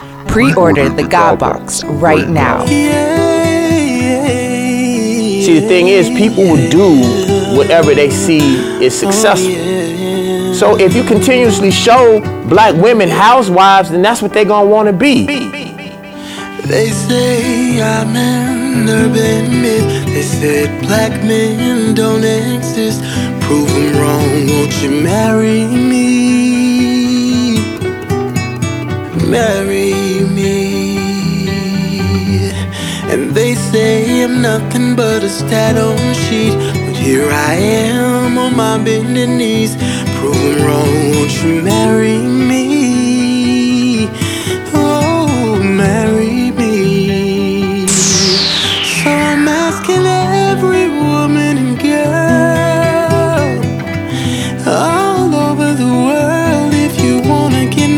Pre-order the God Box right now. See, the thing is, people will do whatever they see is successful. So if you continuously show black women housewives, then that's what they're gonna want to be. They say I'm an urban myth. They said black men don't exist. Prove them wrong, won't you marry me? Marry me. And they say I'm nothing but a stat on a sheet, but here I am on my bended knees. Prove them wrong, won't you marry me? Oh, marry me. So I'm asking every woman and girl all over the world, if you wanna get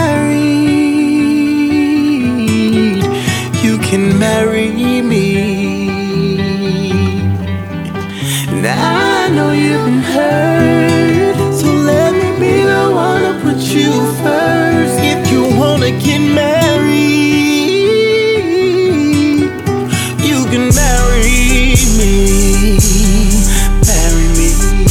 married, you can marry me. Now I know you've been hurt, so let me be the one to put you first. If you wanna get married, you can marry me. Marry me.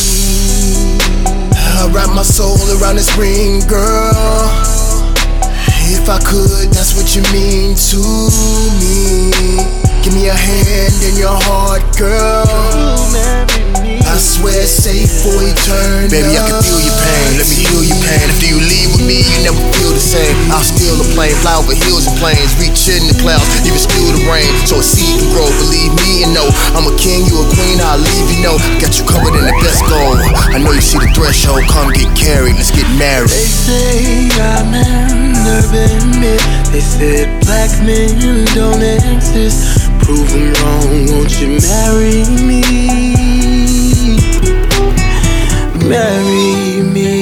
I wrap my soul around this ring, girl. If I could, that's what you mean to me. Give me a hand in your heart, girl. I swear it's safe for eternity. Baby, I can feel your pain, let me feel your pain. After you leave with me, you never feel the same. I'll steal a plane, fly over hills and plains, reach in the clouds, even steal the rain, so a seed can grow. Believe me and know, I'm a king, you a queen, I'll leave you know. Got you covered in the best gold. I know you see the threshold, come get carried, let's get married. They say I'm an urban myth. They said black men don't exist. Prove them wrong, won't you marry me? Marry me.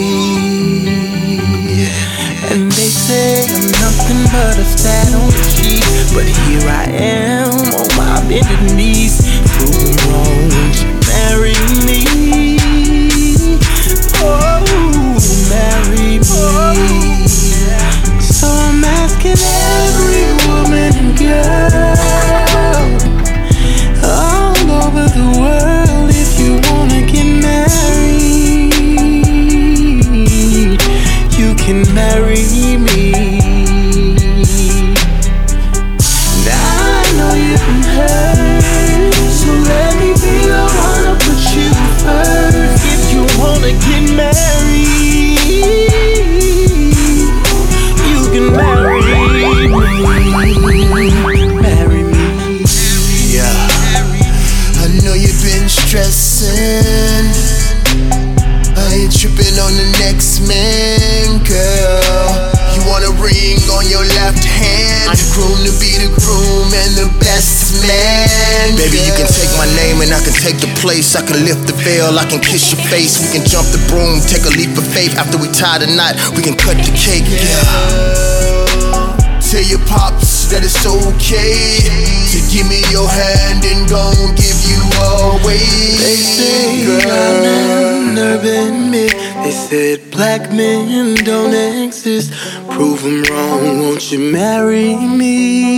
And they say I'm nothing but a stat on the sheet, but here I am on my bended knees. Prove them wrong, won't you marry me? Oh, marry me. So I'm asking every woman and girl all over the world, if you wanna get married, you can marry me. Now I know you've been hurt, so let me be the one to put you first. If you wanna get married, you can marry me. Marry me. Yeah. I know you've been stressing. I ain't tripping on the next man, girl. You want a ring on your left hand, the groom to be the groom and the best man. Baby, you can take my name and I can take the place. I can lift the veil, I can kiss your face. We can jump the broom, take a leap of faith. After we tie the knot, we can cut the cake. Tell your pops that it's okay to give me your hand and gon' give you away. They say I'm an urban myth. They said black men don't exist. Prove them wrong, won't you marry me?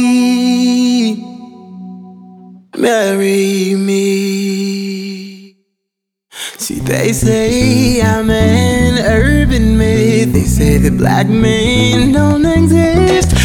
Marry me. See, they say I'm an urban myth. They say that black men don't exist.